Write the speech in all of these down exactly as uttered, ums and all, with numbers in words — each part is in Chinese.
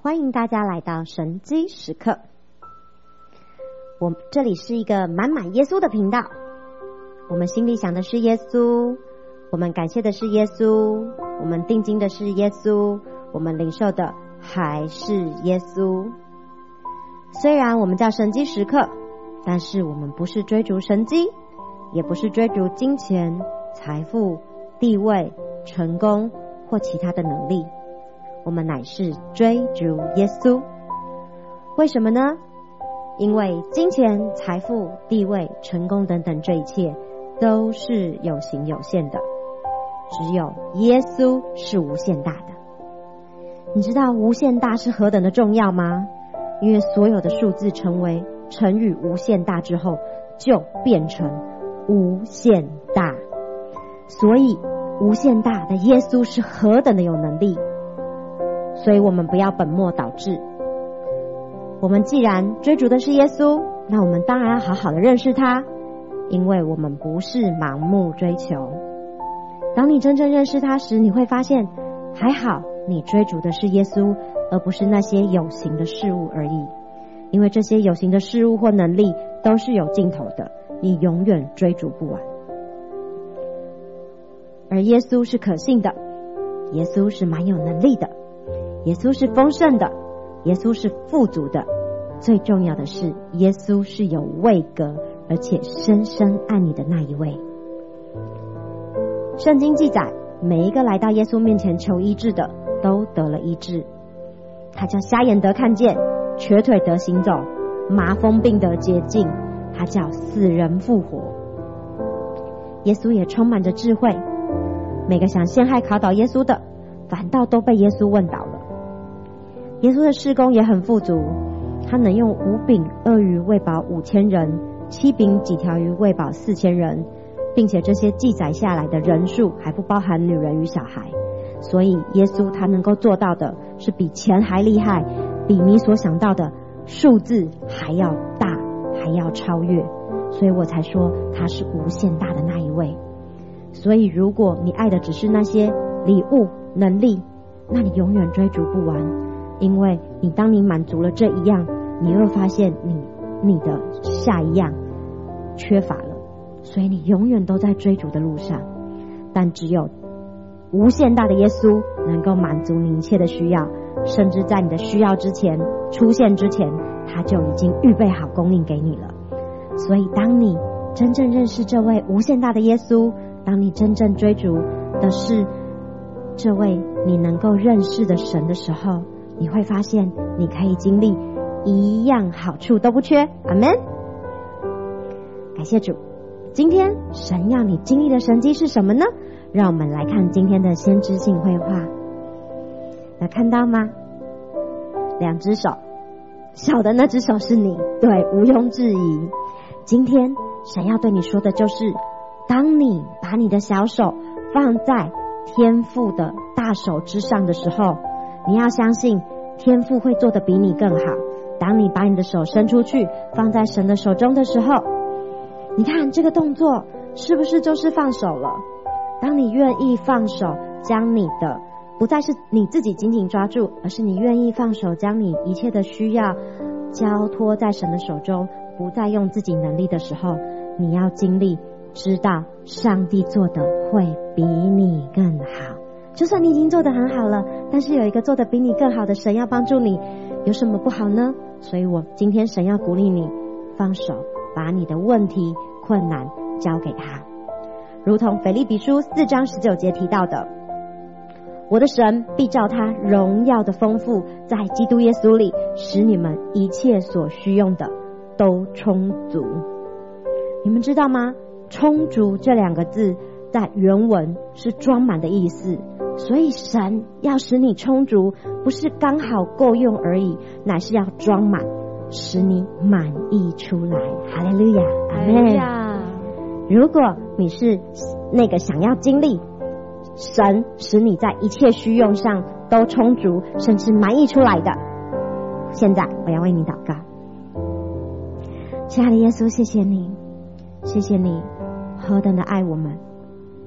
欢迎大家来到神机时刻。我这里是一个满满耶稣的频道，我们心里想的是耶稣，我们感谢的是耶稣，我们定睛的是耶稣，我们领受的还是耶稣。虽然我们叫神机时刻，但是我们不是追逐神机，也不是追逐金钱、财富、地位、成功或其他的能力，我们乃是追逐耶稣。为什么呢？因为金钱、财富、地位、成功等等这一切都是有形有限的，只有耶稣是无限大的。你知道无限大是何等的重要吗？因为所有的数字成为乘以无限大之后，就变成无限大。所以无限大的耶稣是何等的有能力，所以我们不要本末倒置。我们既然追逐的是耶稣，那我们当然要好好的认识他，因为我们不是盲目追求。当你真正认识他时，你会发现还好你追逐的是耶稣，而不是那些有形的事物而已。因为这些有形的事物或能力都是有尽头的，你永远追逐不完。而耶稣是可信的，耶稣是蛮有能力的，耶稣是丰盛的，耶稣是富足的，最重要的是耶稣是有位格而且深深爱你的那一位。圣经记载，每一个来到耶稣面前求医治的都得了医治。他叫瞎眼得看见，瘸腿得行走，麻风病得洁净，他叫死人复活。耶稣也充满着智慧，每个想陷害考倒耶稣的反倒都被耶稣问倒了。耶稣的事工也很富足，他能用五饼二鱼喂饱五千人，七饼几条鱼喂饱四千人，并且这些记载下来的人数还不包含女人与小孩。所以耶稣他能够做到的是比钱还厉害，比你所想到的数字还要大，还要超越。所以我才说他是无限大的那一位。所以如果你爱的只是那些礼物能力，那你永远追逐不完，因为你当你满足了这一样，你会发现你你的下一样缺乏了，所以你永远都在追逐的路上。但只有无限大的耶稣能够满足你一切的需要，甚至在你的需要之前出现之前，他就已经预备好供应给你了。所以当你真正认识这位无限大的耶稣，当你真正追逐的是这位你能够认识的神的时候，你会发现你可以经历一样好处都不缺。阿们。感谢主。今天神要你经历的神迹是什么呢？让我们来看今天的先知性绘画。有看到吗？两只手，小的那只手是你，对，毋庸置疑。今天神要对你说的就是，当你把你的小手放在天父的大手之上的时候，你要相信天父会做得比你更好。当你把你的手伸出去放在神的手中的时候，你看这个动作是不是就是放手了？当你愿意放手，将你的不再是你自己紧紧抓住，而是你愿意放手，将你一切的需要交托在神的手中，不再用自己能力的时候，你要经历知道上帝做的会比你更好。就算你已经做得很好了，但是有一个做得比你更好的神要帮助你，有什么不好呢？所以我今天神要鼓励你放手，把你的问题困难交给他。如同腓立比书四章十九节提到的，我的神必照他荣耀的丰富，在基督耶稣里使你们一切所需用的都充足。你们知道吗？充足这两个字在原文是装满的意思，所以神要使你充足，不是刚好够用而已，乃是要装满，使你满意出来。哈利路亚，阿们。如果你是那个想要经历神使你在一切需用上都充足，甚至满意出来的，现在我要为你祷告。亲爱的耶稣，谢谢你，谢谢你何等的爱我们，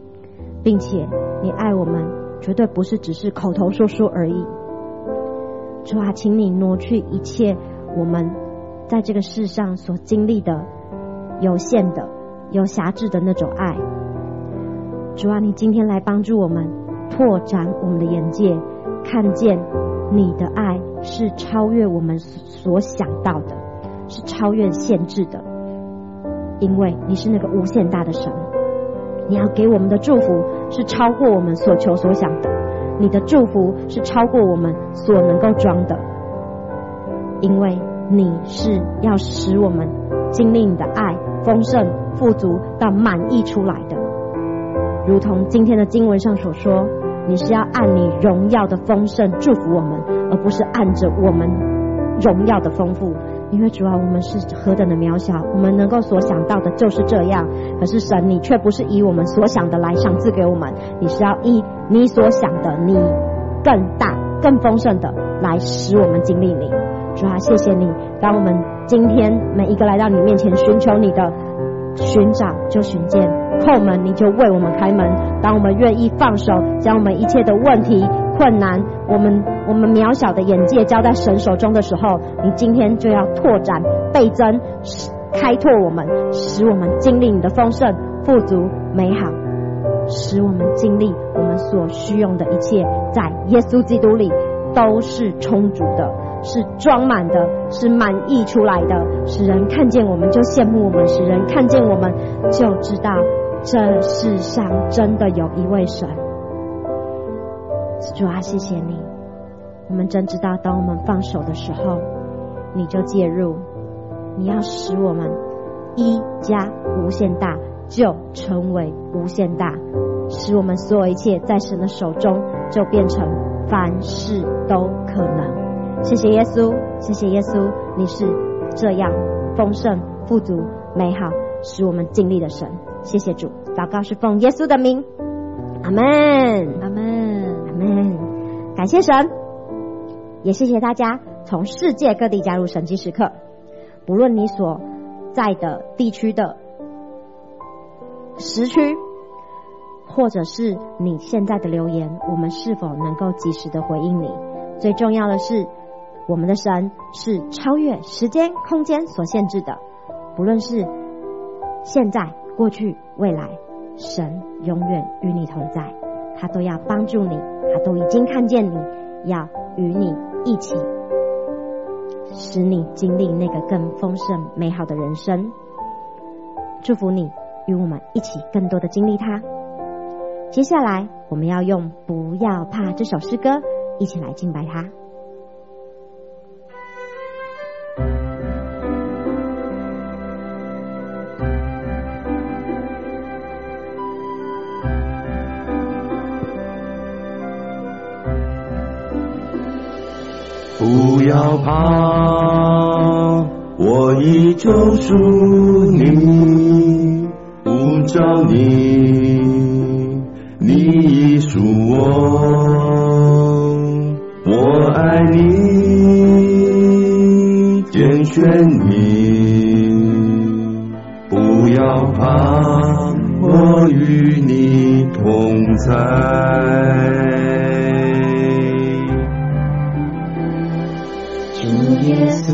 并且你爱我们绝对不是只是口头说说而已。 主啊，请你挪去一切我们在这个世上所经历的有限的、有辖制的那种爱。主啊，你今天来帮助我们拓展我们的眼界，看见你的爱是超越我们所想到的，是超越限制的，因为你是那个无限大的神。你要给我们的祝福是超过我们所求所想的，你的祝福是超过我们所能够装的，因为你是要使我们经历你的爱丰盛富足到满溢出来的。如同今天的经文上所说，你是要按你荣耀的丰盛祝福我们，而不是按着我们荣耀的丰富。因为主啊，我们是何等的渺小，我们能够所想到的就是这样，可是神你却不是以我们所想的来赏赐给我们，你是要以你所想的，你更大更丰盛的来使我们经历你。主啊，谢谢你，当我们今天每一个来到你面前寻求你的，寻找就寻见，叩门你就为我们开门。当我们愿意放手，将我们一切的问题困难，我们我们渺小的眼界交在神手中的时候，你今天就要拓展倍增，开拓我们，使我们经历你的丰盛富足美好，使我们经历我们所需用的一切，在耶稣基督里都是充足的，是装满的，是满溢出来的，使人看见我们就羡慕我们，使人看见我们就知道这世上真的有一位神。主啊，谢谢你，我们真知道当我们放手的时候你就介入，你要使我们一加无限大就成为无限大，使我们所有一切在神的手中就变成凡事都可能。谢谢耶稣，谢谢耶稣，你是这样丰盛富足美好使我们经历的神。谢谢主，祷告是奉耶稣的名，阿们阿们阿们。感谢神，也谢谢大家从世界各地加入神迹时刻。不论你所在的地区的时区，或者是你现在的留言，我们是否能够及时的回应你？最重要的是，我们的神是超越时间空间所限制的，不论是现在过去未来，神永远与你同在，他都要帮助你，他都已经看见你，要与你一起使你经历那个更丰盛美好的人生。祝福你与我们一起更多的经历它。接下来我们要用不要怕这首诗歌一起来敬拜他。 不要怕，我已救赎你，不找你，你已属我，我爱你，拣选你。不要怕，我与你同在。 耶稣，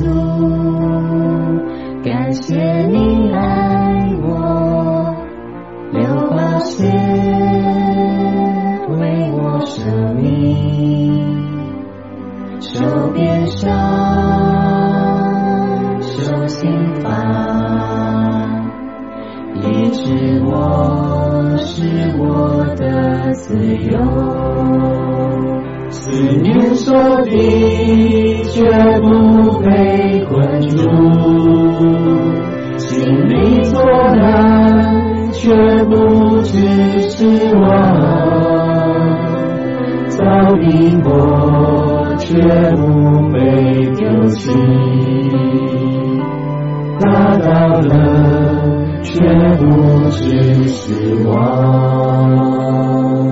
感谢你爱我，流宝血为我舍命，受鞭伤，受刑罚，医治我，是我的自由。思念受敌，却不被困住；心里作难，却不知失望。遭逼迫，却不被丢弃；达到了，却不知失望。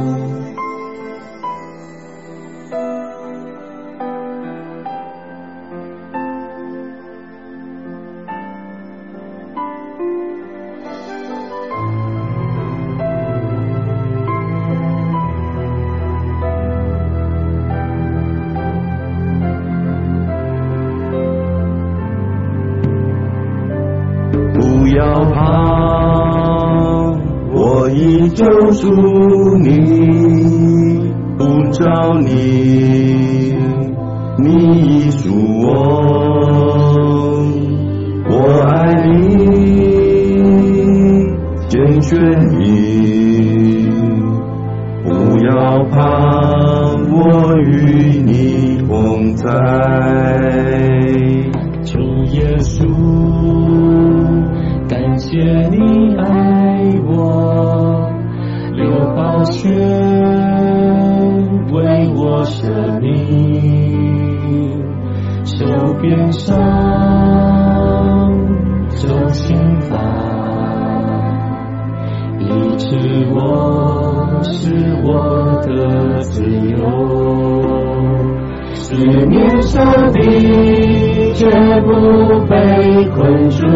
要怕，我已救赎你，不找你，你已属我，我爱你，拣选你，不要怕，我与你同在。 主耶稣，感谢你爱我，流宝血为我舍命，受鞭伤，受刑罚，医治我，使我的自由。思念受敌，却不被困住，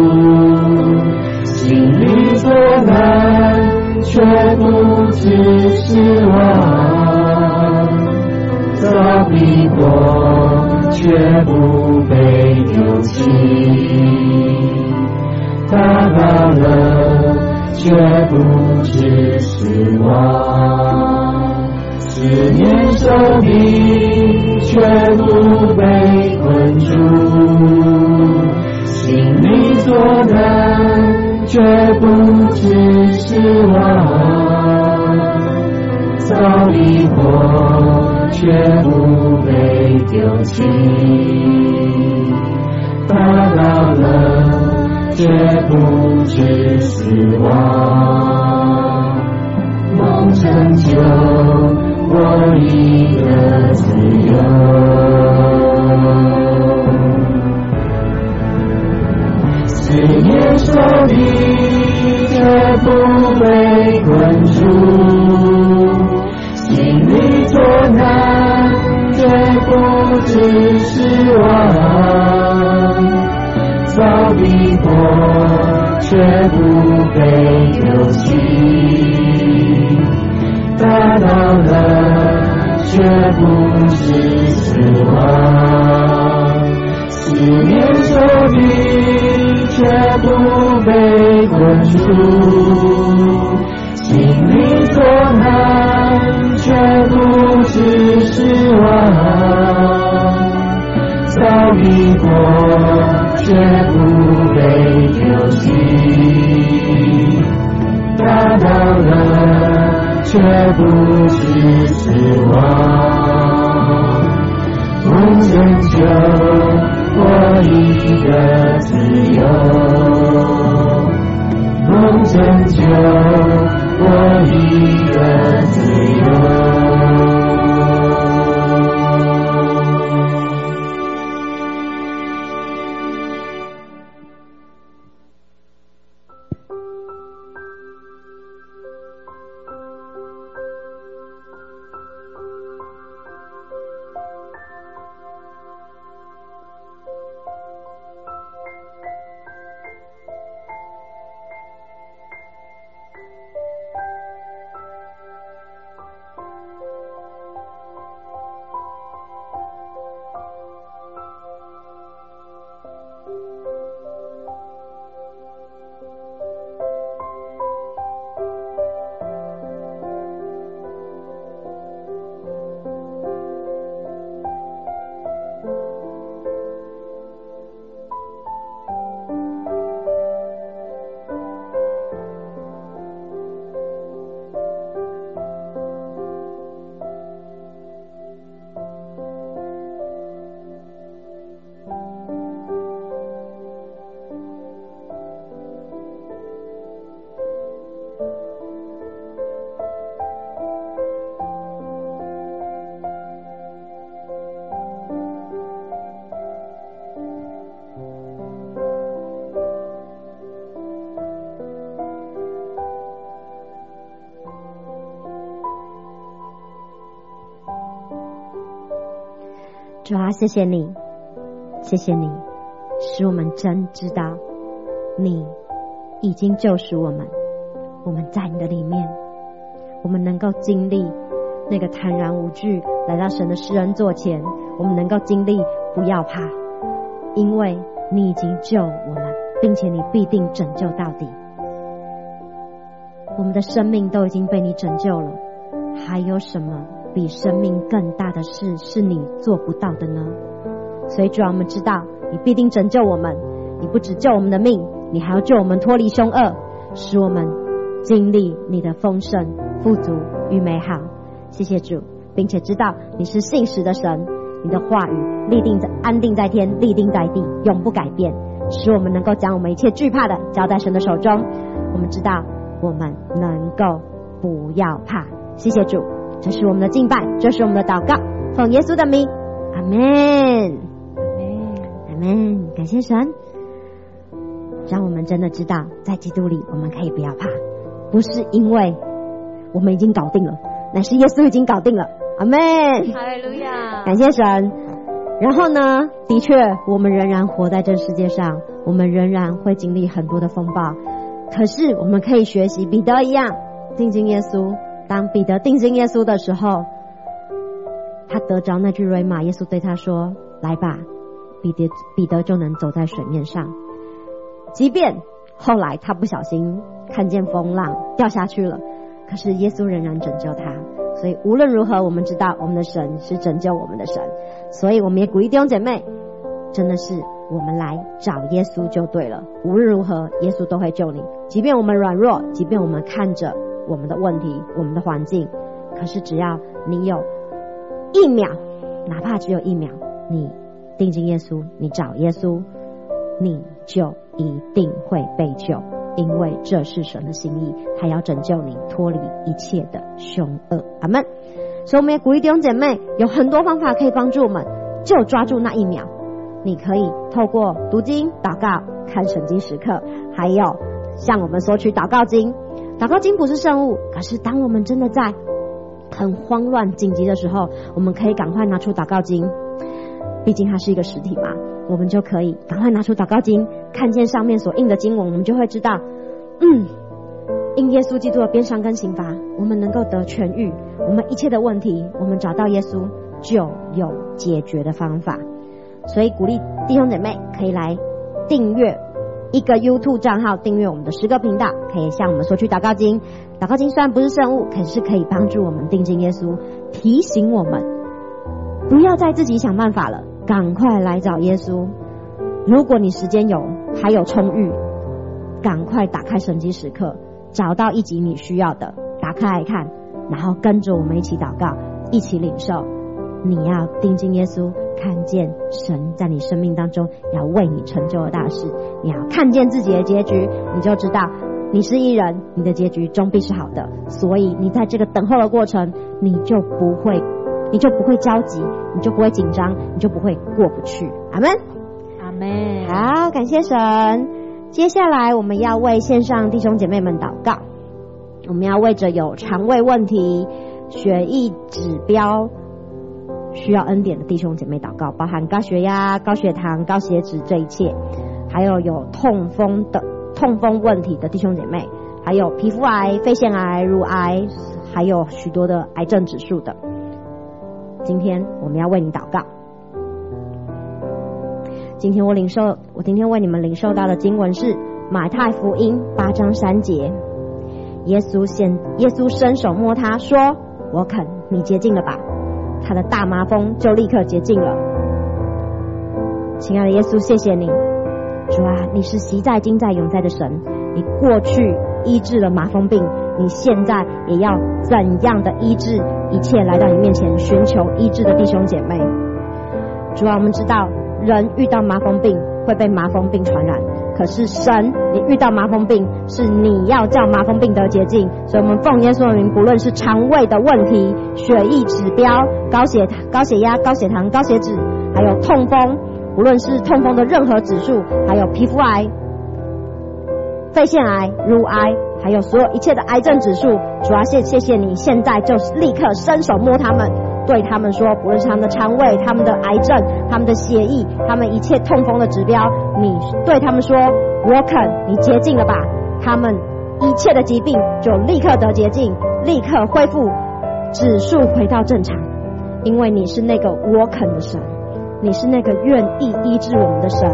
心里作难，却不致失望，遭逼迫，却不被丢弃，打倒了，却不致失望。思念受敌，却不被困住，心里作难，却不致失望，遭逼迫，却不被丢弃，打倒了，却不致失望，梦成就我一个自由。思念受敌，却不被困住，心里作难，却不致失望，遭逼迫，却不被丢弃，打倒了，却不致失望。思念受敌，却不被困住，心里作难，却不致失望，遭逼迫，却不被丢弃，打倒了，却不致失望，梦成就我一个自由，梦成就我一个自由。 主啊，谢谢你，谢谢你，使我们真知道你已经救赎我们，我们在你的里面，我们能够经历那个坦然无惧来到神的施恩座前，我们能够经历不要怕，因为你已经救我们， 并且你必定拯救到底。我们的生命都已经被你拯救了，还有什么比生命更大的事是你做不到的呢？所以主啊，我们知道你必定拯救我们，你不只救我们的命，你还要救我们脱离凶恶，使我们经历你的丰盛、富足与美好。谢谢主，并且知道你是信实的神，你的话语立定在安定在天，立定在地，永不改变，使我们能够将我们一切惧怕的交在神的手中。我们知道我们能够不要怕。谢谢主，这是我们的敬拜，这是我们的祷告，奉耶稣的名，阿们，阿们。感谢神，让我们真的知道在基督里我们可以不要怕，不是因为我们已经搞定了，乃是耶稣已经搞定了。阿们， 哈利路亚， 感谢神。然后呢，的确我们仍然活在这世界上，我们仍然会经历很多的风暴，可是我们可以学习彼得一样定睛耶稣。当彼得定睛耶稣的时候，他得着那句瑞玛，耶稣对他说，来吧，彼得彼得就能走在水面上。即便后来他不小心看见风浪掉下去了，可是耶稣仍然拯救他。所以无论如何，我们知道我们的神是拯救我们的神，所以我们也鼓励弟兄姐妹，真的是我们来找耶稣就对了。无论如何，耶稣都会救你，即便我们软弱，即便我们看着我们的问题，我们的环境，可是只要你有一秒，哪怕只有一秒，你定睛耶稣，你找耶稣，你就一定会被救，因为这是神的心意，他要拯救你脱离一切的凶恶。阿们。所以我们也鼓励弟兄姐妹，有很多方法可以帮助我们，就抓住那一秒。你可以透过读经、祷告、看神经时刻，还有向我们索取祷告经。祷告经不是圣物，可是当我们真的在很慌乱紧急的时候，我们可以赶快拿出祷告经，毕竟它是一个实体嘛，我们就可以赶快拿出祷告经，看见上面所印的经文，我们就会知道，嗯，因耶稣基督的鞭伤跟刑罚，我们能够得痊愈，我们一切的问题，我们找到耶稣就有解决的方法。所以鼓励弟兄姐妹可以来订阅一个 YouTube 账号，订阅我们的诗歌频道，可以向我们索取祷告经。祷告经虽然不是圣物，可是可以帮助我们定睛耶稣，提醒我们不要再自己想办法了，赶快来找耶稣。如果你时间有还有充裕，赶快打开神迹时刻，找到一集你需要的，打开来看，然后跟着我们一起祷告，一起领受。你要定睛耶稣，看见神在你生命当中要为你成就的大事，你要看见自己的结局，你就知道你是义人，你的结局终必是好的。所以你在这个等候的过程，你就不会你就不会焦急，你就不会紧张，你就不会过不去。阿们， 阿们。 好，感谢神。接下来我们要为线上弟兄姐妹们祷告，我们要为着有肠胃问题、血液指标需要恩典的弟兄姐妹祷告，包含高血压、高血糖、高血脂这一切，还有有痛风的痛风问题的弟兄姐妹，还有皮肤癌、肺腺癌、乳癌，还有许多的癌症指数的。今天我们要为你祷告。今天我领受，我今天为你们领受到的经文是马太福音八章三节。耶稣现耶稣伸手摸他说：“我肯，你洁净了吧。”他的大麻风就立刻洁净了。亲爱的耶稣，谢谢你，主啊，你是昔在、今在、永在的神，你过去医治了麻风病，你现在也要怎样的医治一切来到你面前寻求医治的弟兄姐妹。主啊，我们知道人遇到麻风病会被麻风病传染，可是神，你遇到麻风病是你要叫麻风病得洁净。所以我们奉耶稣的名，不论是肠胃的问题、血液指标、高血高血压、高血糖、高血脂，还有痛风，无论是痛风的任何指数，还有皮肤癌、肺腺癌、乳癌，还有所有一切的癌症指数，主啊，谢谢谢你，现在就立刻伸手摸他们，对他们说，不论是他们的肠胃、他们的癌症、他们的血液、他们一切痛风的指标，你对他们说，我肯，你洁净了吧，他们一切的疾病就立刻得洁净，立刻恢复指数回到正常，因为你是那个我肯的神，你是那个愿意医治我们的神。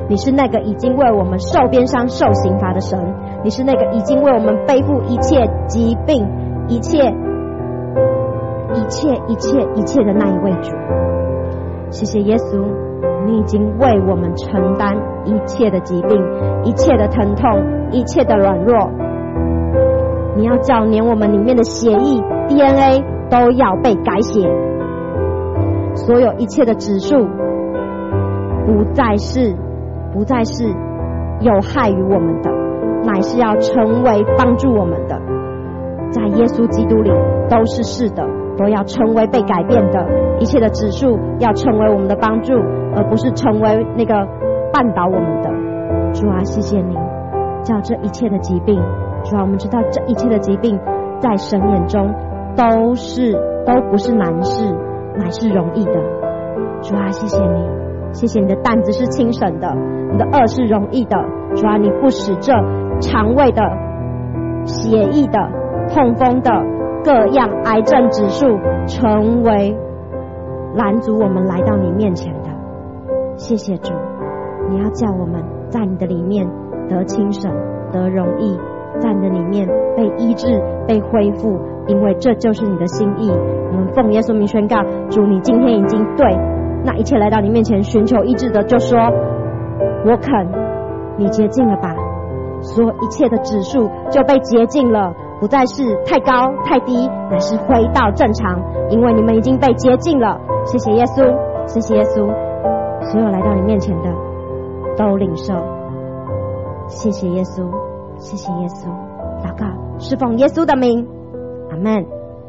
你是那个已经为我们受鞭伤受刑罚的神，你是那个已经为我们背负一切疾病一切一切一切一切的那一位主。谢谢耶稣，你已经为我们承担一切的疾病一切的疼痛一切的软弱，你要叫连我们里面的血液 D N A 都要被改写，所有一切的指数不再是不再是有害于我们的，乃是要成为帮助我们的，在耶稣基督里都是是的，都要成为被改变的，一切的指数要成为我们的帮助，而不是成为那个绊倒我们的。主啊，谢谢你叫这一切的疾病，主啊，我们知道这一切的疾病在神眼中都是都不是难事，乃是容易的。主啊，谢谢你，谢谢你的担子是轻省的，你的恶是容易的。主啊，你不使这肠胃的血液的痛风的各样癌症指数成为拦阻我们来到你面前的。谢谢主，你要叫我们在你的里面得轻省得容易，在你的里面被医治被恢复，因为这就是你的心意。我们奉耶稣名宣告，主，你今天已经对那一切来到你面前寻求医治的，就说我肯，你洁净了吧，所有一切的指数就被洁净了，不再是太高太低，乃是回到正常，因为你们已经被洁净了。谢谢耶稣，谢谢耶稣，所有来到你面前的都领受。谢谢耶稣，谢谢耶稣，祷告是奉耶稣的名，阿们。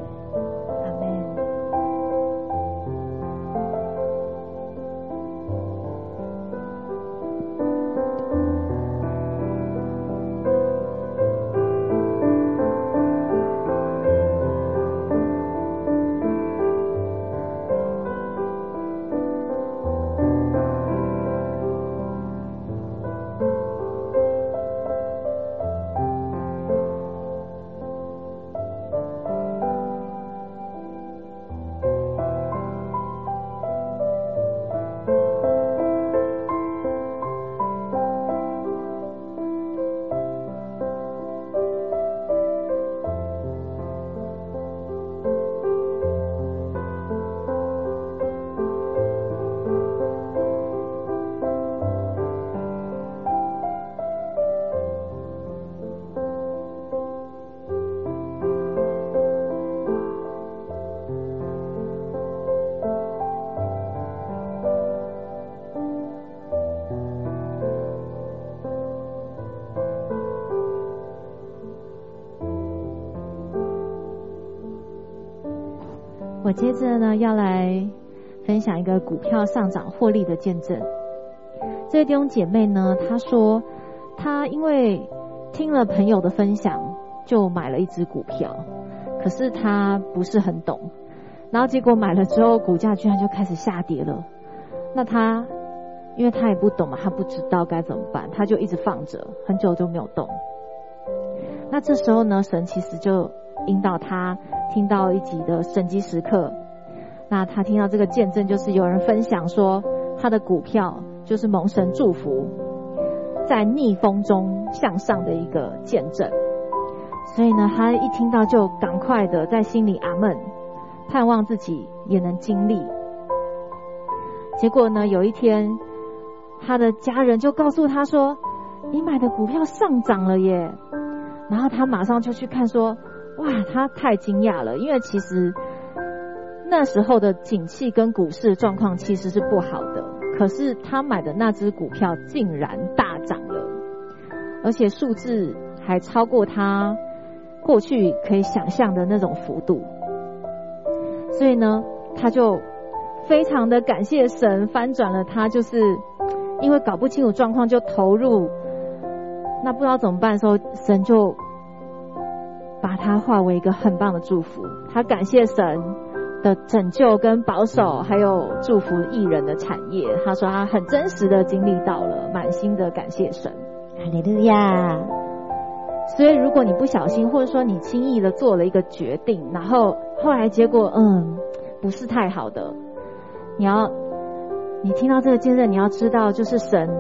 我接着呢要来分享一个股票上涨获利的见证。这位弟兄姐妹呢，她说她因为听了朋友的分享就买了一只股票，可是她不是很懂，然后结果买了之后股价居然就开始下跌了。那她因为她也不懂嘛，她不知道该怎么办，她就一直放着，很久都没有动。那这时候呢，神其实就引导他听到一集的神迹时刻，那他听到这个见证，就是有人分享说他的股票就是蒙神祝福在逆风中向上的一个见证。所以呢，他一听到就赶快的在心里阿们，盼望自己也能经历。结果呢，有一天他的家人就告诉他说，你买的股票上涨了耶。然后他马上就去看说，哇，他太惊讶了，因为其实那时候的景气跟股市状况其实是不好的，可是他买的那只股票竟然大涨了，而且数字还超过他过去可以想象的那种幅度。所以呢，他就非常的感谢神翻转了他，就是因为搞不清楚状况就投入，那不知道怎么办的时候，神就把它化为一个很棒的祝福。他感谢神的拯救跟保守，还有祝福艺人的产业。他说他很真实的经历到了，满心的感谢神。 哈利路亚。 所以如果你不小心，或者说你轻易的做了一个决定，然后后来结果嗯不是太好的，你要你听到这个见证，你要知道就是神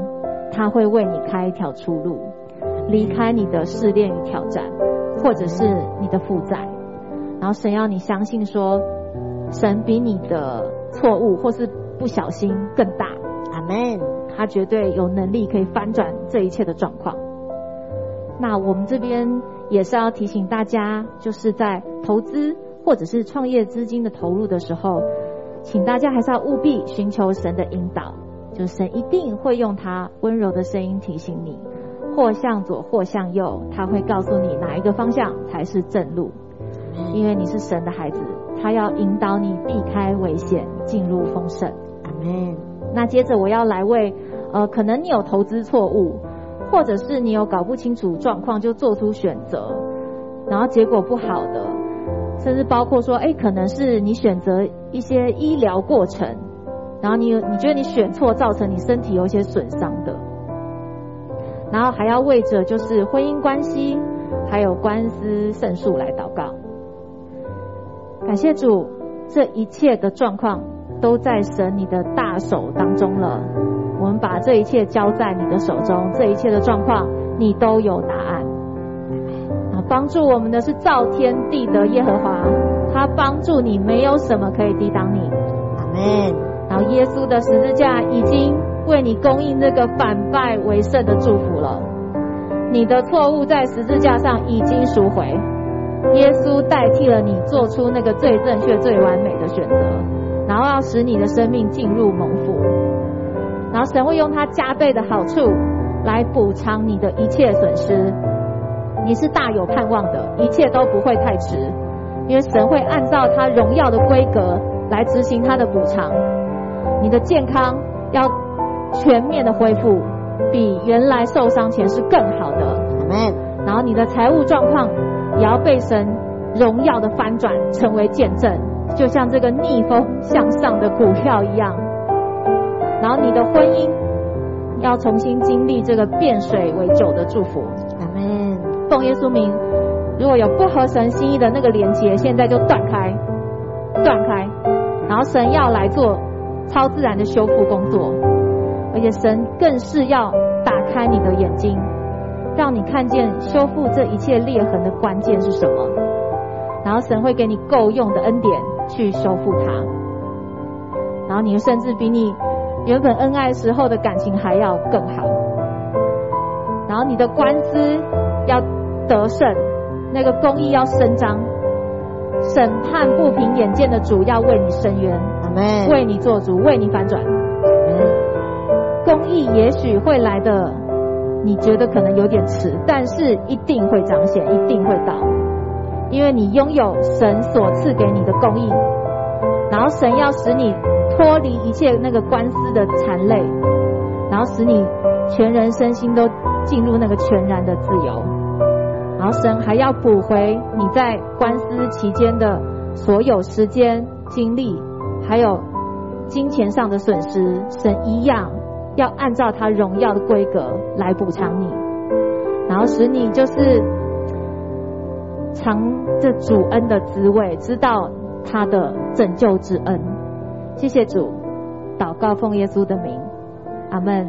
他会为你开一条出路，离开你的试炼与挑战，或者是你的负债。然后神要你相信说，神比你的错误或是不小心更大。 阿们。 他绝对有能力可以翻转这一切的状况。那我们这边也是要提醒大家，就是在投资或者是创业资金的投入的时候，请大家还是要务必寻求神的引导，就是神一定会用他温柔的声音提醒你，或向左或向右，他会告诉你哪一个方向才是正路。因为你是神的孩子，他要引导你避开危险，进入丰盛。 阿们。 那接着我要来为呃，可能你有投资错误，或者是你有搞不清楚状况就做出选择，然后结果不好的，甚至包括说，哎，可能是你选择一些医疗过程，然后你你觉得你选错，造成你身体有一些损伤的，然后还要为着就是婚姻关系还有官司胜诉来祷告。感谢主，这一切的状况都在神你的大手当中了，我们把这一切交在你的手中，这一切的状况你都有答案。然后帮助我们的是造天地的耶和华，他帮助你，没有什么可以抵挡你。 阿们。 然后耶稣的十字架已经为你供应这个反败为胜的祝福了，你的错误在十字架上已经赎回，耶稣代替了你做出那个最正确最完美的选择，然后要使你的生命进入蒙福，然后神会用他加倍的好处来补偿你的一切损失。你是大有盼望的，一切都不会太迟，因为神会按照他荣耀的规格来执行他的补偿。你的健康要全面的恢复，比原来受伤前是更好的。 阿们。 然后你的财务状况也要被神荣耀的翻转，成为见证，就像这个逆风向上的股票一样。然后你的婚姻要重新经历这个变水为酒的祝福。 阿们。 奉耶稣名，如果有不合神心意的那个连结，现在就断开断开，然后神要来做超自然的修复工作，而且神更是要打开你的眼睛，让你看见修复这一切裂痕的关键是什么，然后神会给你够用的恩典去修复它，然后你甚至比你原本恩爱时候的感情还要更好，然后你的官司要得胜，那个公义要伸张，审判不凭眼见的主要为你伸冤， 阿们。 为你做主，为你反转。公义也许会来的你觉得可能有点迟，但是一定会彰显，一定会到，因为你拥有神所赐给你的公义，然后神要使你脱离一切那个官司的缠累，然后使你全人身心都进入那个全然的自由，然后神还要补回你在官司期间的所有时间精力还有金钱上的损失，神一样要按照他荣耀的规格来补偿你，然后使你就是尝着主恩的滋味，知道他的拯救之恩。谢谢主，祷告奉耶稣的名，阿们。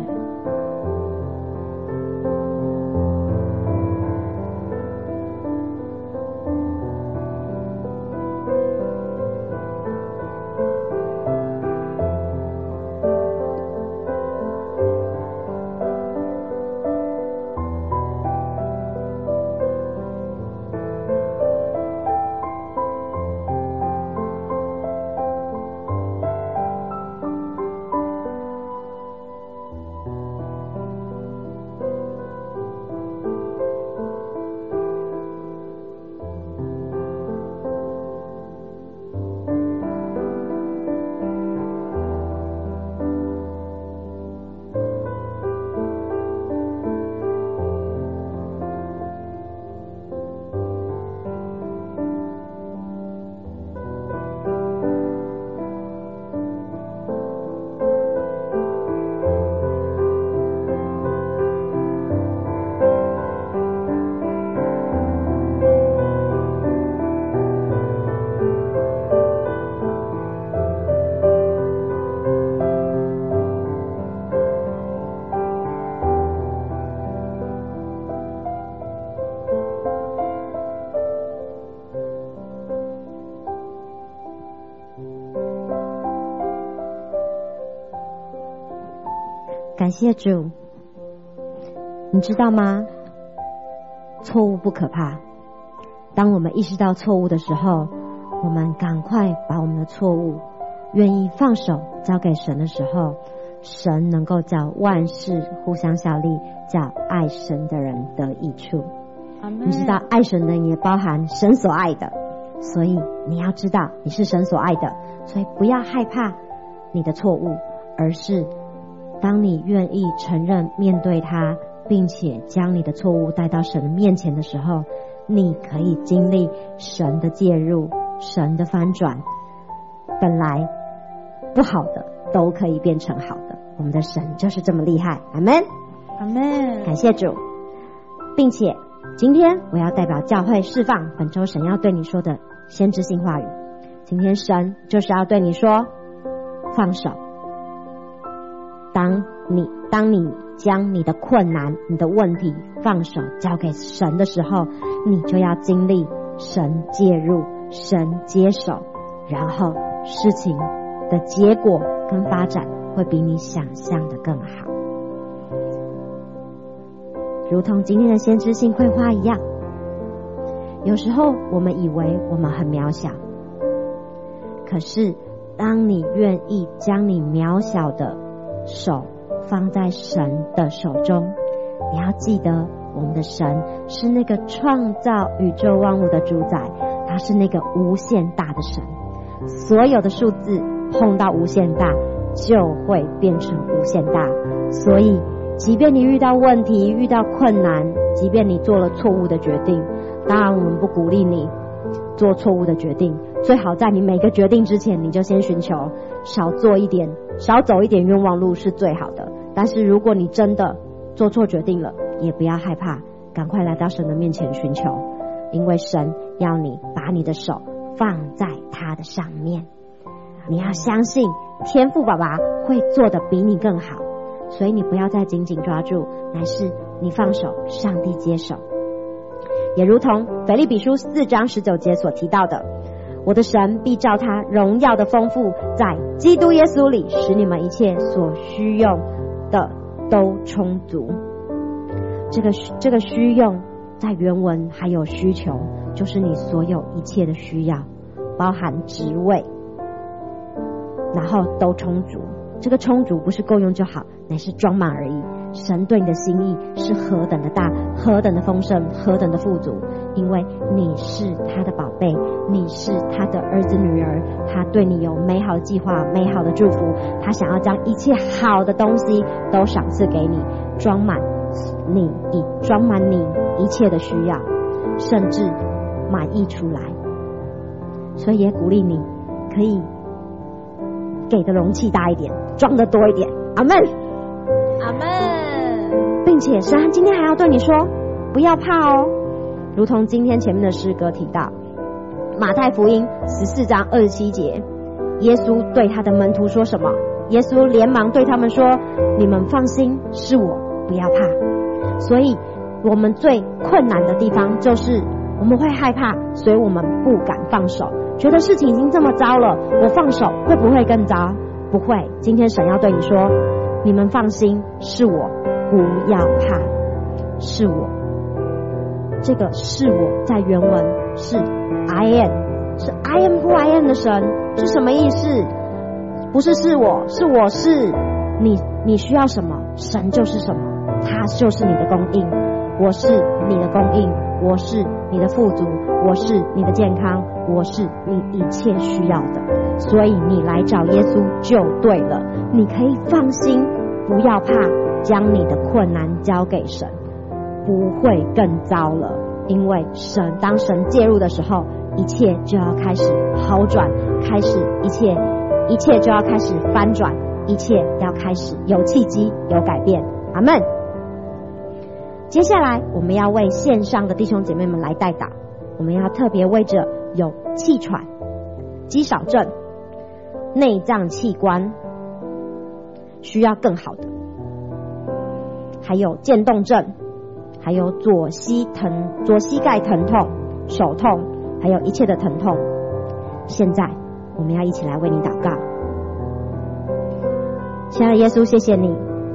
感谢主。你知道吗？错误不可怕，当我们意识到错误的时候，我们赶快把我们的错误愿意放手交给神的时候，神能够叫万事互相效力，叫爱神的人得益处。你知道爱神的人也包含神所爱的，所以你要知道你是神所爱的，所以不要害怕你的错误，而是当你愿意承认面对它，并且将你的错误带到神的面前的时候，你可以经历神的介入，神的翻转，本来不好的都可以变成好的。我们的神就是这么厉害。阿们， 阿们， 感谢主。并且今天我要代表教会释放本周神要对你说的先知性话语。今天神就是要对你说，放手。当你当你将你的困难、你的问题放手交给神的时候，你就要经历神介入、神接手，然后事情的结果跟发展会比你想象的更好。如同今天的先知性绘画一样，有时候我们以为我们很渺小，可是当你愿意将你渺小的手放在神的手中，你要记得我们的神是那个创造宇宙万物的主宰，他是那个无限大的神，所有的数字碰到无限大就会变成无限大。所以即便你遇到问题、遇到困难，即便你做了错误的决定，当然我们不鼓励你做错误的决定，最好在你每个决定之前你就先寻求，少做一点，少走一点冤枉路是最好的。但是如果你真的做错决定了，也不要害怕，赶快来到神的面前寻求，因为神要你把你的手放在他的上面。你要相信天父爸爸会做得比你更好，所以你不要再紧紧抓住，乃是你放手，上帝接手。也如同腓立比书四章十九节所提到的，我的神必照他荣耀的丰富，在基督耶稣里使你们一切所需用的都充足。这个这个需用在原文还有需求，就是你所有一切的需要，包含职位，然后都充足。这个充足不是够用就好，乃是装满而已。神对你的心意是何等的大，何等的丰盛，何等的富足，因为你是他的宝贝，你是他的儿子女儿，他对你有美好的计划，美好的祝福，他想要将一切好的东西都赏赐给你，装满你，以装满你一切的需要，甚至满溢出来。所以也鼓励你可以给的容器大一点，装的多一点。阿们， 阿们。 并且神今天还要对你说，不要怕哦。如同今天前面的诗歌提到，马太福音十四章二十七节，耶稣对他的门徒说什么？耶稣连忙对他们说，你们放心，是我，不要怕。所以我们最困难的地方就是我们会害怕，所以我们不敢放手，觉得事情已经这么糟了，我放手会不会更糟？不会。今天神要对你说，你们放心，是我，不要怕，是我。这个是我在原文是 I am， 是 I am who I am 的神，是什么意思？不是是我，是我是你。你需要什么，神就是什么，他就是你的供应。我是你的供应，我是你的富足，我是你的健康，我是你一切需要的。所以你来找耶稣就对了，你可以放心，不要怕，将你的困难交给神，不会更糟了。因为神当神介入的时候，一切就要开始好转，开始一切一切就要开始翻转，一切要开始有契机，有改变。阿们。接下来我们要为线上的弟兄姐妹们来代祷，我们要特别为着有气喘、肌少症、内脏器官需要更好的，还有渐冻症，还有左膝疼、左膝盖疼痛、手痛，还有一切的疼痛。现在我们要一起来为你祷告。亲爱的耶稣，谢谢你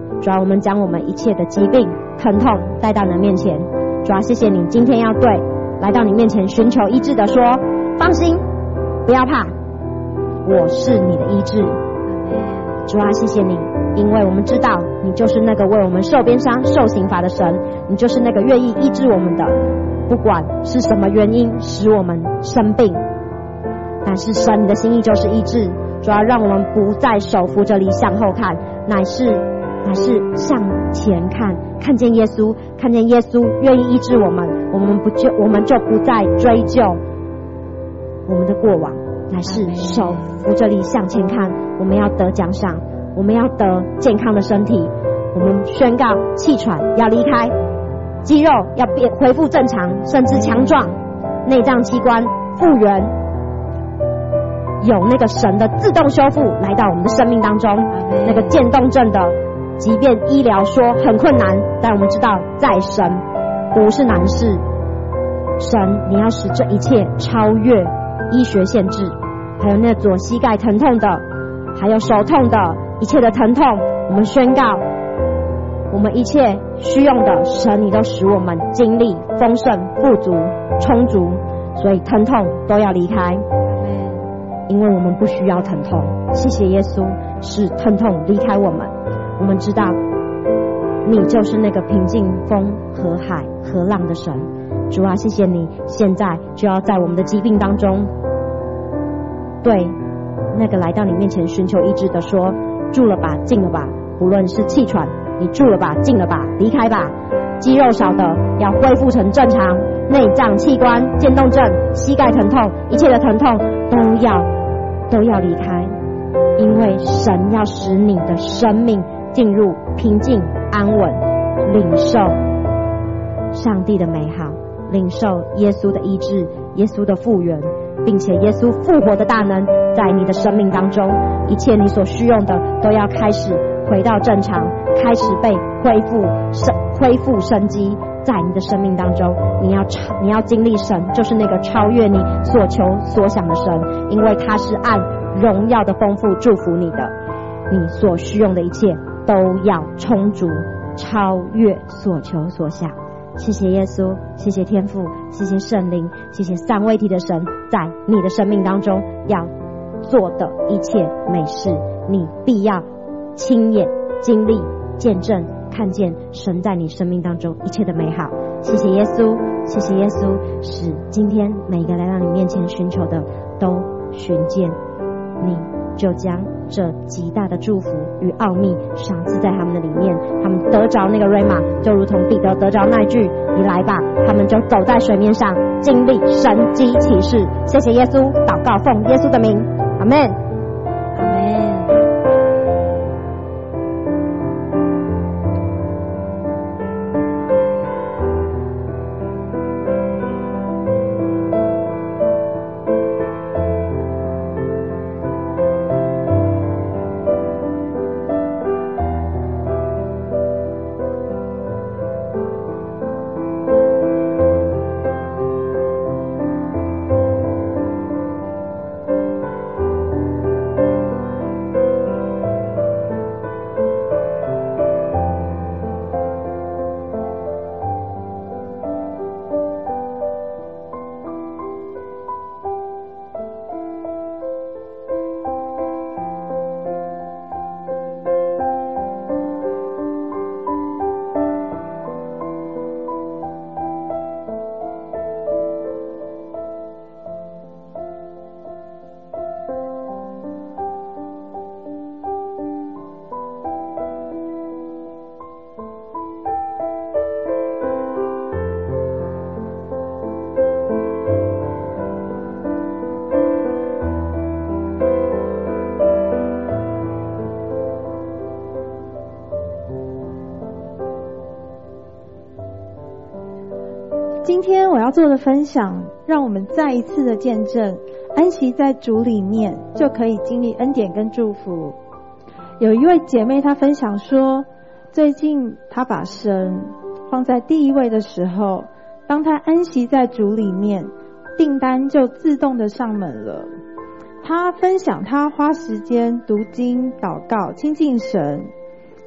主啊，我们将我们一切的疾病疼痛带到你的面前。主啊，谢谢你今天要对来到你面前寻求医治的说，放心，不要怕，我是你的医治。主啊，谢谢你，因为我们知道你就是那个为我们受鞭伤受刑罚的神，你就是那个愿意医治我们的，不管是什么原因使我们生病，但是神你的心意就是医治。主要让我们不再手扶着犁向后看，乃是乃是向前看，看见耶稣，看见耶稣愿意医治我们，我们不就我们就不再追究我们的过往，乃是手扶着犁向前看。我们要得奖赏，我们要得健康的身体，我们宣告气喘要离开，肌肉要变恢复正常，甚至强壮，内脏器官复原，有那个神的自动修复来到我们的生命当中。那个渐冻症的，即便医疗说很困难，但我们知道在神不是难事。神你要使这一切超越医学限制，还有那左膝盖疼痛的，还有手痛的，一切的疼痛，我们宣告我们一切需用的，神你都使我们经历丰盛富足充足，所以疼痛都要离开，因为我们不需要疼痛。谢谢耶稣使疼痛离开我们。我们知道你就是那个平静风和海和浪的神。主啊，谢谢你现在就要在我们的疾病当中对那个来到你面前寻求医治的说，住了吧，静了吧，无论是气喘你住了吧，静了吧，离开吧，肌肉少的要恢复成正常，内脏器官渐冻症膝盖疼痛一切的疼痛都要都要离开，因为神要使你的生命进入平静安稳，领受上帝的美好，领受耶稣的医治，耶稣的复原，并且耶稣复活的大能在你的生命当中，一切你所需用的都要开始回到正常，开始被恢复生恢复生机在你的生命当中。你要你要经历神就是那个超越你所求所想的神，因为他是按荣耀的丰富祝福你的，你所需用的一切都要充足，超越所求所想。谢谢耶稣，谢谢天父，谢谢圣灵，谢谢三位一体的神在你的生命当中要做的一切美事，你必要亲眼经历见证看见神在你生命当中一切的美好。谢谢耶稣，谢谢耶稣使今天每个来到你面前寻求的都寻见你，就将这极大的祝福与奥秘赏赐在他们的里面，他们得着那个瑞玛，就如同彼得得着那句你来吧，他们就走在水面上经历神迹奇事。谢谢耶稣，祷告奉耶稣的名，阿们，阿们。 今天我要做的分享，让我们再一次的见证，安息在主里面就可以经历恩典跟祝福。有一位姐妹她分享说，最近她把神放在第一位的时候，当她安息在主里面，订单就自动的上门了。她分享她花时间读经祷告亲近神，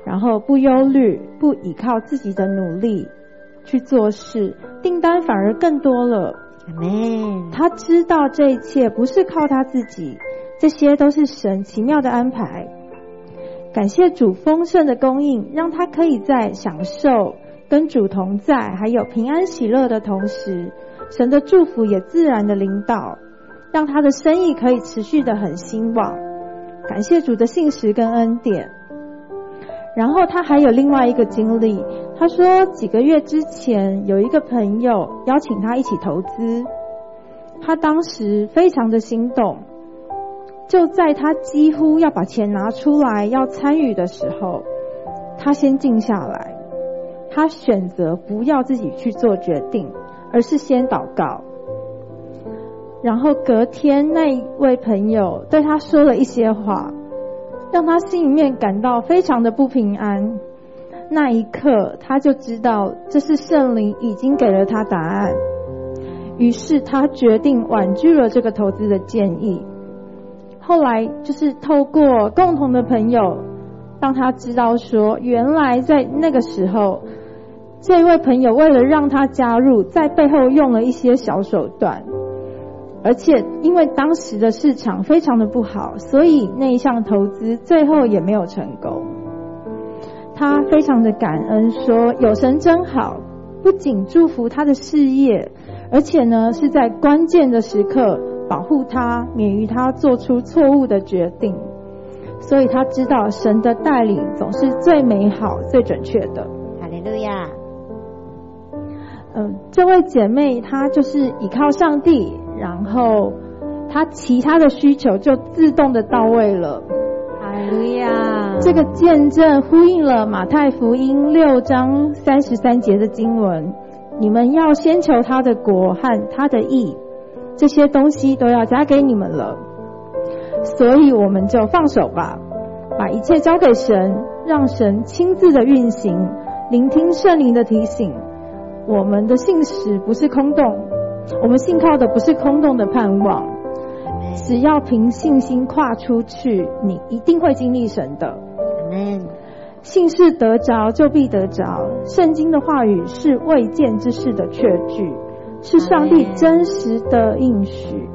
然后不忧虑，不依靠自己的努力去做事，订单反而更多了。 Amen。 他知道这一切不是靠他自己，这些都是神奇妙的安排。感谢主丰盛的供应，让他可以在享受跟主同在还有平安喜乐的同时，神的祝福也自然的领导，让他的生意可以持续的很兴旺。感谢主的信实跟恩典。然后他还有另外一个经历，他说几个月之前有一个朋友邀请他一起投资，他当时非常的心动，就在他几乎要把钱拿出来要参与的时候，他先静下来，他选择不要自己去做决定，而是先祷告。然后隔天那位朋友对他说了一些话，让他心里面感到非常的不平安。那一刻他就知道这是圣灵已经给了他答案，于是他决定婉拒了这个投资的建议。后来就是透过共同的朋友让他知道说，原来在那个时候这位朋友为了让他加入，在背后用了一些小手段，而且因为当时的市场非常的不好，所以那一项投资最后也没有成功。他非常的感恩说，有神真好，不仅祝福他的事业，而且呢是在关键的时刻保护他，免于他做出错误的决定。所以他知道神的带领总是最美好最准确的。 哈利路亚。 嗯，这位姐妹她就是依靠上帝，然后她其他的需求就自动的到位了。 哈利路亚。 这个见证呼应了马太福音六章三十三节的经文，你们要先求他的国和他的义，这些东西都要加给你们了。所以我们就放手吧，把一切交给神，让神亲自的运行，聆听圣灵的提醒。我们的信实不是空洞，我们信靠的不是空洞的盼望，只要凭信心跨出去，你一定会经历神的。信是得着就必得着，圣经的话语是未见之事的确据，是上帝真实的应许。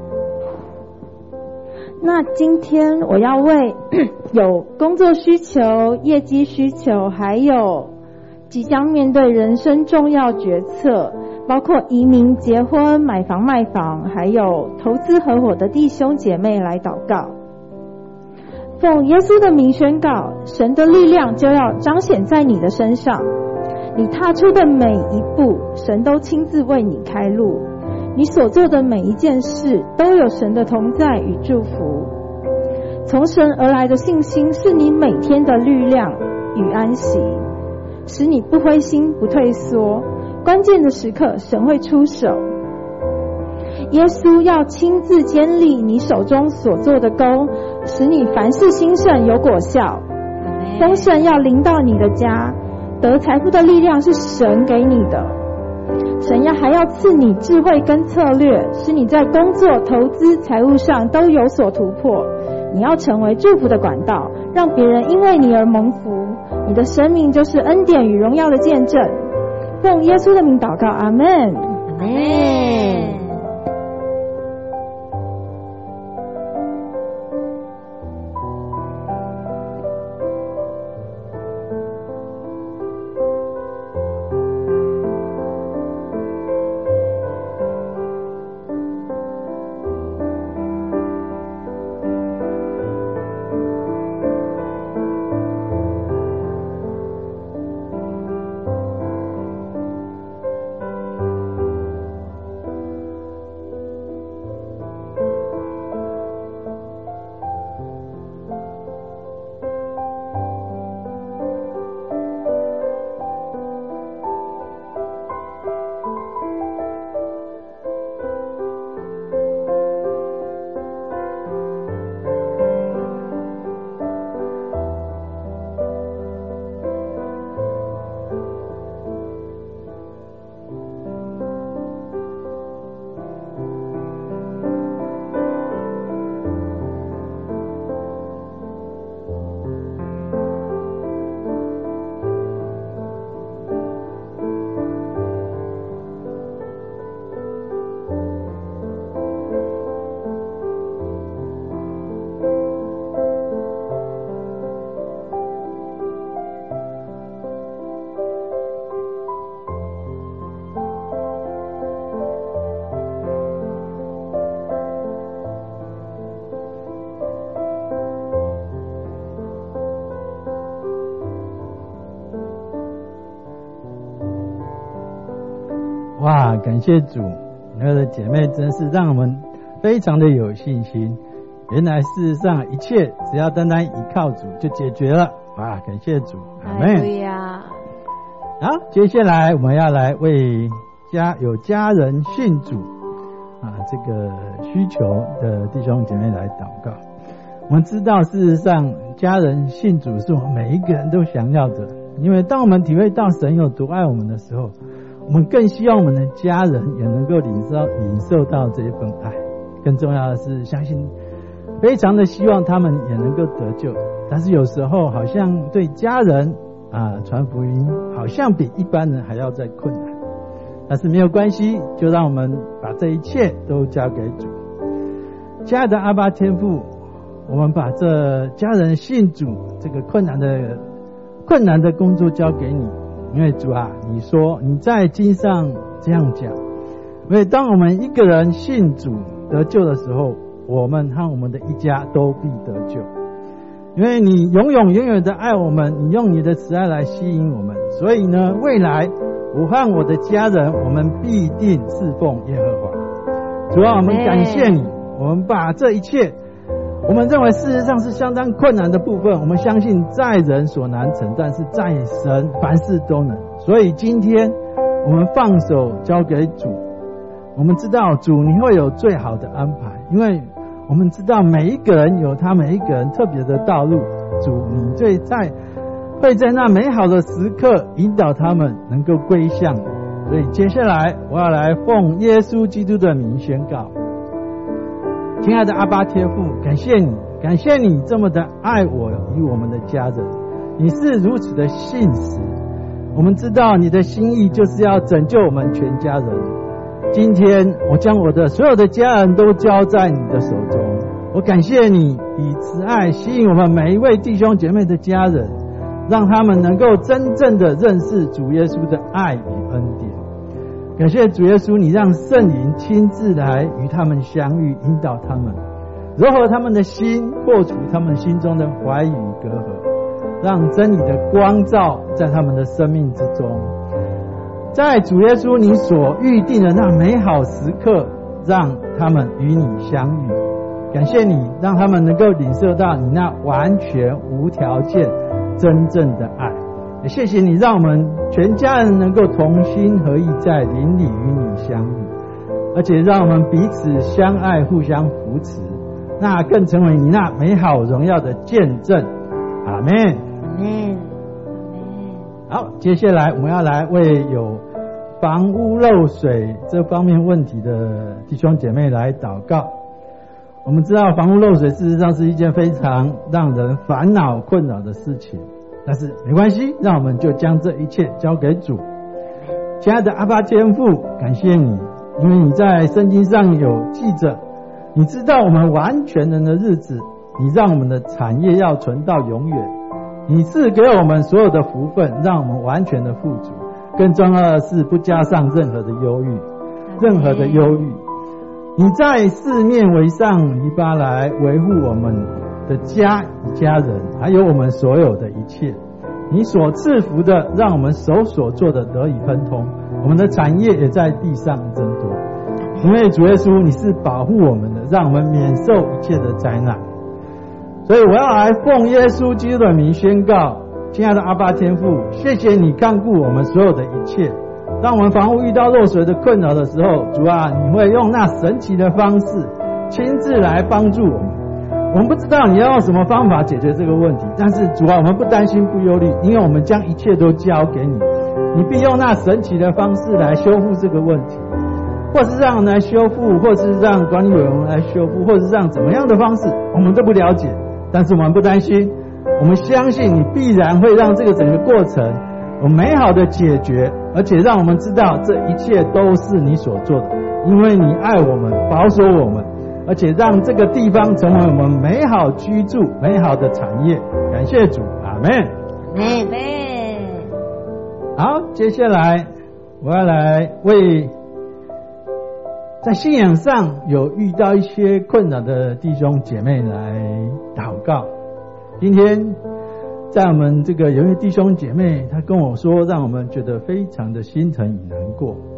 那今天我要为有工作需求、业绩需求，还有即将面对人生重要决策，包括移民、结婚、买房、卖房，还有投资合伙的弟兄姐妹来祷告。奉耶稣的名宣告，神的力量就要彰显在你的身上，你踏出的每一步，神都亲自为你开路，你所做的每一件事都有神的同在与祝福。从神而来的信心是你每天的力量与安息，使你不灰心不退缩，关键的时刻神会出手。耶稣要亲自坚立你手中所做的工，使你凡事兴盛有果效。丰盛要临到你的家，得财富的力量是神给你的。神要还要赐你智慧跟策略，使你在工作、投资、财务上都有所突破。你要成为祝福的管道，让别人因为你而蒙福。你的生命就是恩典与荣耀的见证。奉耶稣的名祷告，阿们，阿们。 哇，感谢主，那的姐妹真是让我们非常的有信心。原来事实上一切只要单单依靠主就解决了。哇，感谢主，阿们。 对呀。 好，接下来我们要来为家有家人信主啊这个需求的弟兄姐妹来祷告。我们知道事实上家人信主是我们每一个人都想要的，因为当我们体会到神有多爱我们的时候，我们更希望我们的家人也能够领受领受到这一份爱。更重要的是相信非常的希望他们也能够得救，但是有时候好像对家人啊传福音好像比一般人还要再困难，但是没有关系，就让我们把这一切都交给主。亲爱的阿爸天父，我们把这家人信主这个困难的困难的工作交给你，因为主啊，你说你在经上这样讲，因为当我们一个人信主得救的时候，我们和我们的一家都必得救。因为你永永远远的爱我们，你用你的慈爱来吸引我们，所以呢，未来我和我的家人，我们必定侍奉耶和华。主啊，我们感谢你，我们把这一切我们认为事实上是相当困难的部分，我们相信在人所难成，但是在神凡事都能。所以今天我们放手交给主，我们知道主你会有最好的安排，因为我们知道每一个人有他每一个人特别的道路，主你最在会在那美好的时刻引导他们能够归向你。所以接下来我要来奉耶稣基督的名宣告，亲爱的阿爸天父，感谢你，感谢你这么的爱我与我们的家人，你是如此的信实。我们知道你的心意就是要拯救我们全家人。今天我将我的所有的家人都交在你的手中，我感谢你以慈爱吸引我们每一位弟兄姐妹的家人，让他们能够真正的认识主耶稣的爱与恩典。感谢主耶稣，你让圣灵亲自来与他们相遇，引导他们，柔和他们的心，破除他们心中的怀疑与隔阂，让真理的光照在他们的生命之中。在主耶稣你所预定的那美好时刻，让他们与你相遇。感谢你让他们能够领受到你那完全无条件真正的爱，也谢谢你让我们全家人能够同心合意在灵里与你相遇，而且让我们彼此相爱，互相扶持，那更成为你那美好荣耀的见证。阿们， 阿们。 好，接下来我们要来为有房屋漏水这方面问题的弟兄姐妹来祷告。我们知道房屋漏水事实上是一件非常让人烦恼困扰的事情，但是没关系，让我们就将这一切交给主。亲爱的阿爸天父，感谢你，因为你在圣经上有记着，你知道我们完全人的日子，你让我们的产业要存到永远，你赐给我们所有的福分，让我们完全的富足，更重要的是不加上任何的忧郁，任何的忧郁。你在四面围上篱笆来维护我们的家与家人，还有我们所有的一切。你所赐福的，让我们手所做的得以亨通，我们的产业也在地上增多。因为主耶稣你是保护我们的，让我们免受一切的灾难。所以我要来奉耶稣基督的名宣告，亲爱的阿爸天父，谢谢你看顾我们所有的一切，当我们房屋遇到漏水的困扰的时候，主啊，你会用那神奇的方式亲自来帮助我们。我们不知道你要用什么方法解决这个问题，但是主啊，我们不担心不忧虑，因为我们将一切都交给你，你必用那神奇的方式来修复这个问题，或是让人来修复，或是让管理委员来修复，或是让怎么样的方式，我们都不了解，但是我们不担心，我们相信你必然会让这个整个过程有美好的解决，而且让我们知道这一切都是你所做的，因为你爱我们，保守我们，而且让这个地方成为我们美好居住美好的产业。感谢主，阿们， 阿们。 好，接下来我要来为在信仰上有遇到一些困扰的弟兄姐妹来祷告。今天在我们这个有一位弟兄姐妹，他跟我说，让我们觉得非常的心疼与难过。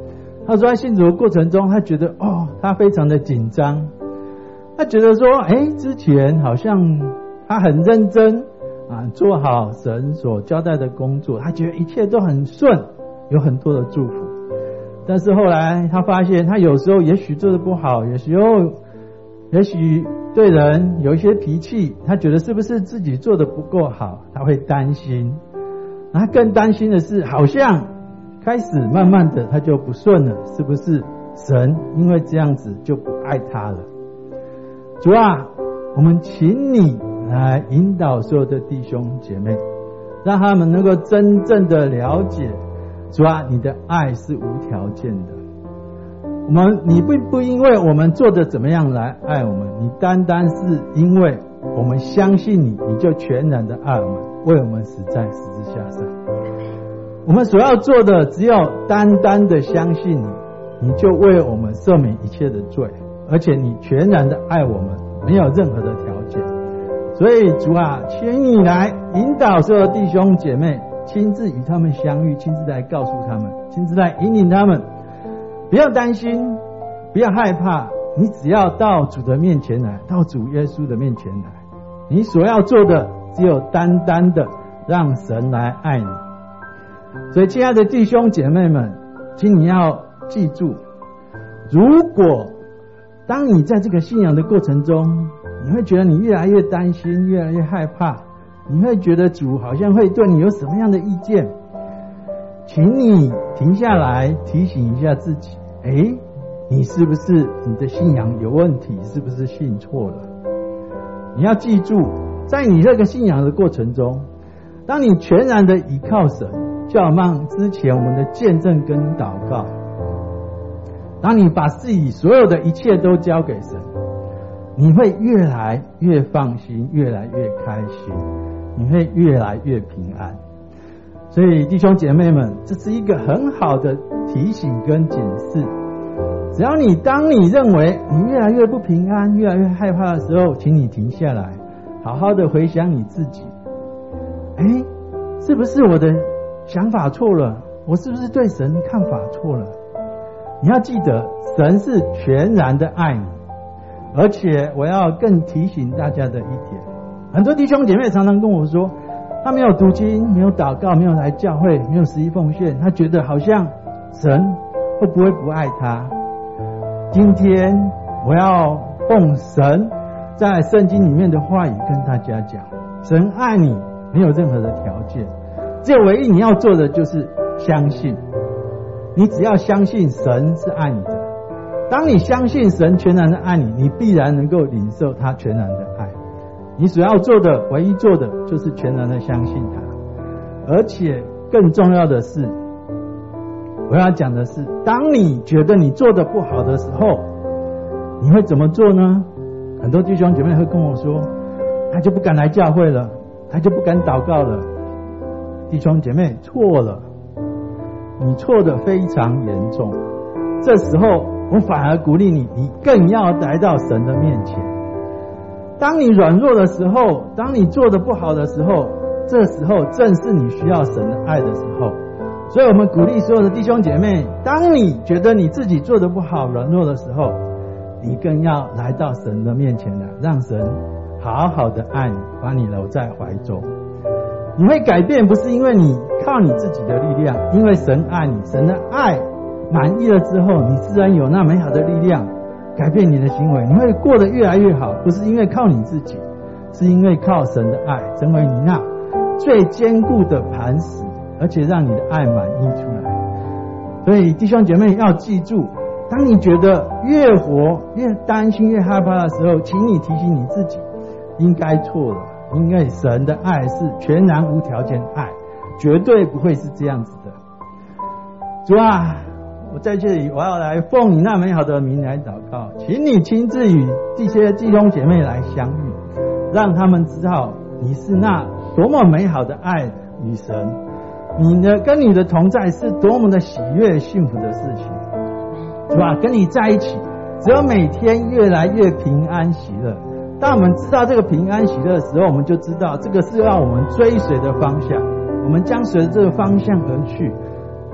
他说在信主的过程中，他觉得哦，他非常的紧张，他觉得说，哎，之前好像他很认真啊，做好神所交代的工作，他觉得一切都很顺，有很多的祝福。但是后来他发现，他有时候也许做得不好，有时候也许对人有一些脾气，他觉得是不是自己做得不够好，他会担心。他更担心的是，好像开始慢慢的他就不顺了，是不是神因为这样子就不爱他了？主啊，我们请你来引导所有的弟兄姐妹，让他们能够真正的了解，主啊，你的爱是无条件的。我们你并不因为我们做的怎么样来爱我们，你单单是因为我们相信你，你就全然的爱我们，为我们死在十字架上。我们所要做的只有单单的相信你，你就为我们赦免一切的罪，而且你全然的爱我们，没有任何的条件。所以主啊，请你来引导所有弟兄姐妹，亲自与他们相遇，亲自来告诉他们，亲自来引领他们，不要担心，不要害怕，你只要到主的面前来，到主耶稣的面前来，你所要做的只有单单的让神来爱你。所以亲爱的弟兄姐妹们，请你要记住，如果当你在这个信仰的过程中，你会觉得你越来越担心，越来越害怕，你会觉得主好像会对你有什么样的意见，请你停下来提醒一下自己，诶，你是不是你的信仰有问题，是不是信错了？你要记住，在你这个信仰的过程中，当你全然的倚靠神，就好像之前我们的见证跟祷告，当你把自己所有的一切都交给神，你会越来越放心，越来越开心，你会越来越平安。所以弟兄姐妹们，这是一个很好的提醒跟警示。只要你当你认为你越来越不平安，越来越害怕的时候，请你停下来，好好的回想你自己，诶，是不是我的想法错了？我是不是对神看法错了？你要记得，神是全然的爱你。而且我要更提醒大家的一点，很多弟兄姐妹常常跟我说，他没有读经，没有祷告，没有来教会，没有十一奉献，他觉得好像神会不会不爱他。今天我要奉神在圣经里面的话语跟大家讲，神爱你没有任何的条件，只有唯一你要做的就是相信。你只要相信神是爱你的，当你相信神全然的爱你，你必然能够领受他全然的爱。你所要做的，唯一做的就是全然的相信他。而且更重要的是，我要讲的是，当你觉得你做的不好的时候，你会怎么做呢？很多弟兄姐妹会跟我说，他就不敢来教会了，他就不敢祷告了。弟兄姐妹，错了，你错得非常严重。这时候我反而鼓励你，你更要来到神的面前。当你软弱的时候，当你做得不好的时候，这时候正是你需要神的爱的时候。所以我们鼓励所有的弟兄姐妹，当你觉得你自己做得不好、软弱的时候，你更要来到神的面前来，让神好好的爱你，把你搂在怀中。你会改变，不是因为你靠你自己的力量，因为神爱你，神的爱满意了之后，你自然有那美好的力量改变你的行为，你会过得越来越好，不是因为靠你自己，是因为靠神的爱成为你那最坚固的磐石，而且让你的爱满溢出来。所以弟兄姐妹要记住，当你觉得越活越担心越害怕的时候，请你提醒你自己，应该错了，因为神的爱是全然无条件爱，绝对不会是这样子的。主啊，我在这里我要来奉你那美好的名来祷告，请你亲自与这些弟兄姐妹来相遇，让他们知道你是那多么美好的爱与神，你的跟你的同在是多么的喜悦幸福的事情。主啊，跟你在一起只有每天越来越平安喜乐。当我们知道这个平安喜乐的时候，我们就知道这个是要我们追随的方向，我们将随着这个方向而去，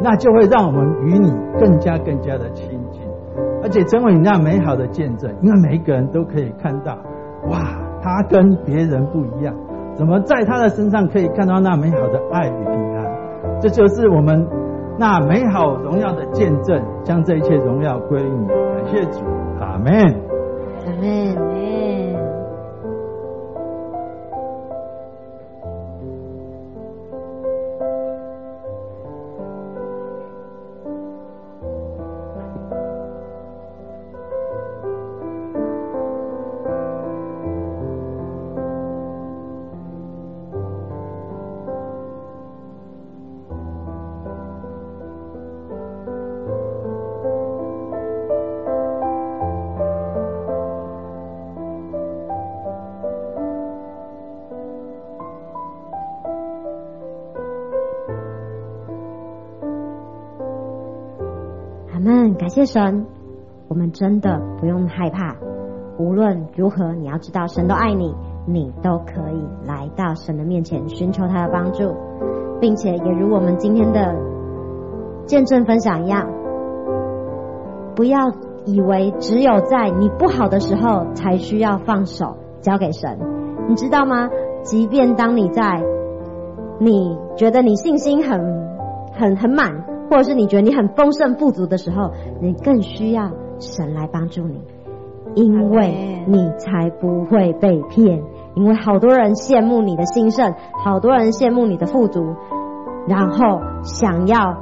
那就会让我们与你更加更加的亲近，而且成为你那美好的见证。因为每一个人都可以看到，哇，他跟别人不一样，怎么在他的身上可以看到那美好的爱与平安。这就是我们那美好荣耀的见证，将这一切荣耀归于你。感谢主，阿们， 阿们，阿们。感谢神，我们真的不用害怕，无论如何，你要知道神都爱你，你都可以来到神的面前寻求他的帮助，并且也如我们今天的见证分享一样，不要以为只有在你不好的时候才需要放手交给神，你知道吗？即便当你在你觉得你信心很很很满，或者是你觉得你很丰盛富足的时候，你更需要神来帮助你，因为你才不会被骗。因为好多人羡慕你的兴盛，好多人羡慕你的富足，然后想要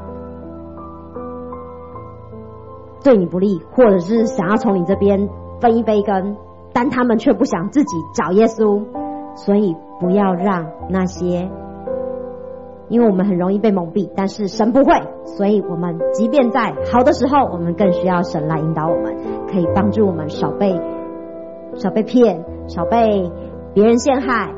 对你不利，或者是想要从你这边分一杯羹，但他们却不想自己找耶稣。所以不要让那些，因为我们很容易被蒙蔽，但是神不会，所以我们即便在好的时候，我们更需要神来引导我们，可以帮助我们少被少被骗，少被别人陷害。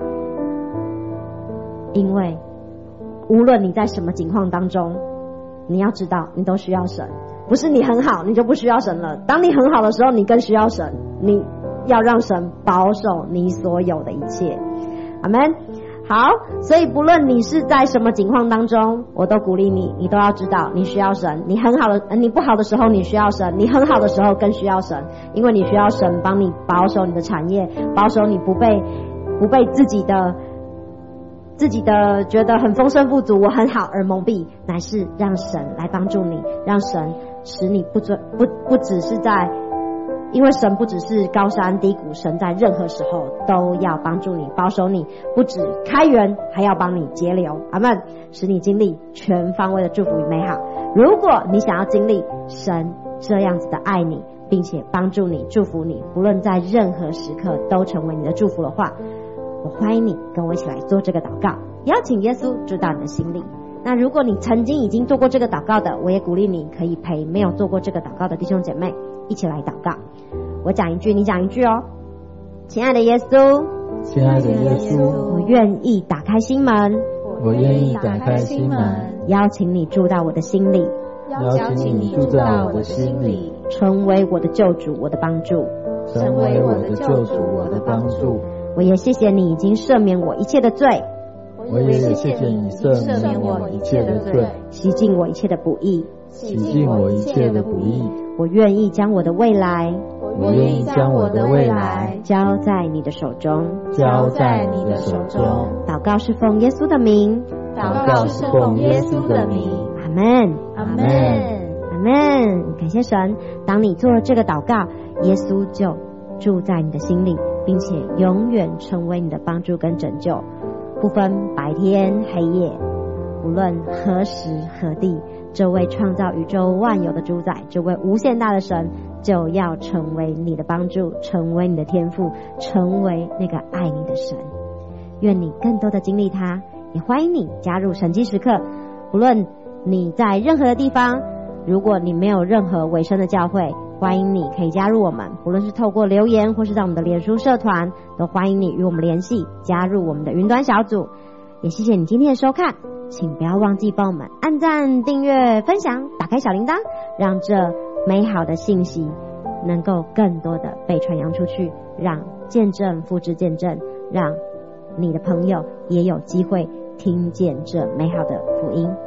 因为无论你在什么情况当中，你要知道你都需要神，不是你很好你就不需要神了，当你很好的时候你更需要神，你要让神保守你所有的一切。阿们。好，所以不论你是在什么情况当中，我都鼓励你，你都要知道你需要神。你很好的，你不好的时候你需要神，你很好的时候更需要神，因为你需要神帮你保守你的产业，保守你不被不被自己的自己的觉得很丰盛富足我很好而蒙蔽，乃是让神来帮助你，让神使你不准不不只是在，因为神不只是高山低谷，神在任何时候都要帮助你，保守你，不止开源，还要帮你节流。阿们，使你经历全方位的祝福与美好。如果你想要经历神这样子的爱你，并且帮助你，祝福你，不论在任何时刻都成为你的祝福的话，我欢迎你跟我一起来做这个祷告，邀请耶稣住到你的心里。那如果你曾经已经做过这个祷告的，我也鼓励你可以陪没有做过这个祷告的弟兄姐妹一起来祷告。我讲一句你讲一句哦。亲爱的耶稣， 亲爱的耶稣， 我愿意打开心门， 我愿意打开心门， 邀请你住到我的心里， 邀请你住在我的心里， 成为我的救主，我的帮助， 成为我的救主，我的帮助。 我也谢谢你已经赦免我一切的罪， 我也谢谢你赦免我一切的罪， 洗净我一切的不义， 洗净我一切的不义。 我愿意将我的未来， 我愿意将我的未来交在你的手中， 交在你的手中。 祷告是奉耶稣的名， 祷告是奉耶稣的名。 阿们， 阿们， 阿们。感谢神，当你做了这个祷告，耶稣就住在你的心里，并且永远成为你的帮助跟拯救，不分白天黑夜，无论何时何地，这位创造宇宙万有的主宰，这位无限大的神，就要成为你的帮助，成为你的天父，成为那个爱你的神。愿你更多的经历他，也欢迎你加入神迹时刻。不论你在任何的地方，如果你没有任何委身的教会，欢迎你可以加入我们，不论是透过留言或是在我们的脸书社团，都欢迎你与我们联系，加入我们的云端小组。也谢谢你今天的收看，请不要忘记帮我们按赞、订阅、分享，打开小铃铛，让这美好的信息能够更多的被传扬出去，让见证复制见证，让你的朋友也有机会听见这美好的福音。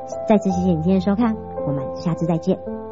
再次谢谢你今天的收看，我们下次再见。